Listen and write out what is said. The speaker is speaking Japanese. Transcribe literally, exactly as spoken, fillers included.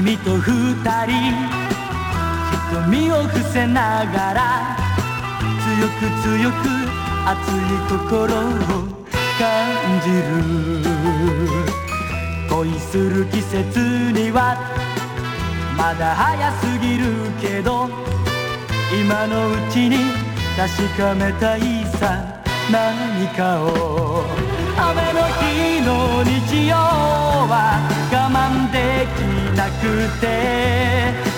君と二人瞳を伏せながら強く強く熱い心を感じる。恋する季節にはまだ早すぎるけど今のうちに確かめたいさ何かを。雨の日の日曜は我慢できなくて